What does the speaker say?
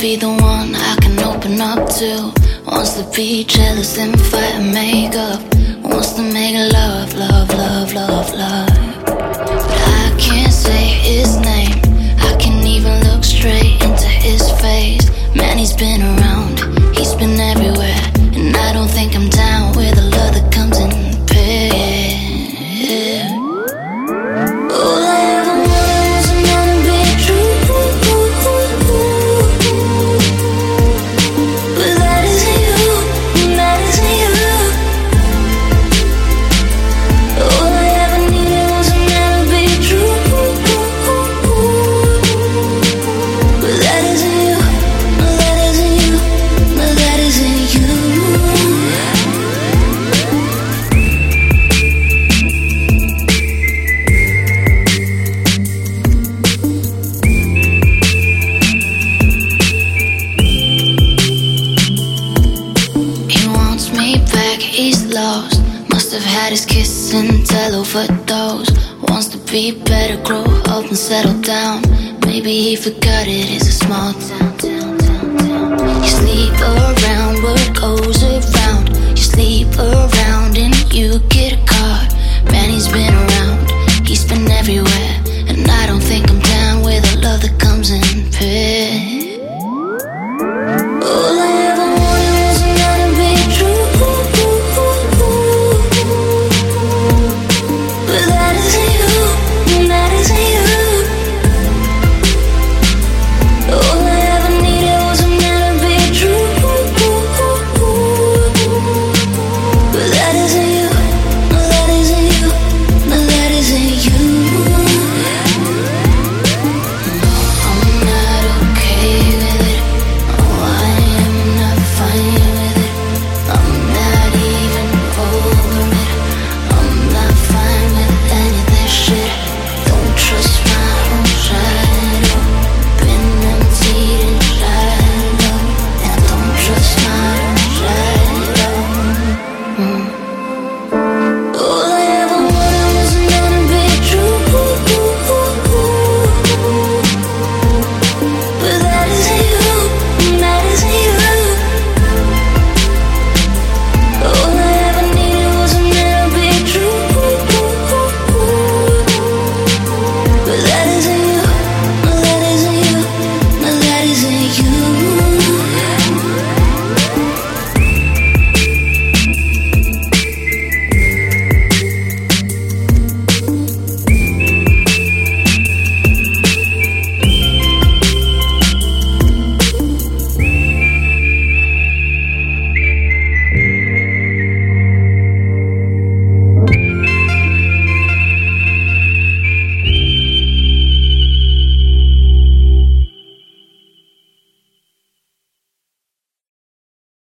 be the one I can open up to. Wants to be jealous and fight and make up. Wants to make love, love, love, love, love. But I can't say his name. I can't even look straight into his face. Man, he's been around, he's been everywhere, and I don't think I'm down with the love that comes in pairs. All I ever wanted was another be true, but that isn't you, that isn't you. All I ever needed was another be true, but that isn't you, no, that isn't you, no, that isn't you. He wants me back, he's lost. Must have had his kiss and tell overdose. Wants to be better, grow up and settle down. Maybe he forgot it is a small town.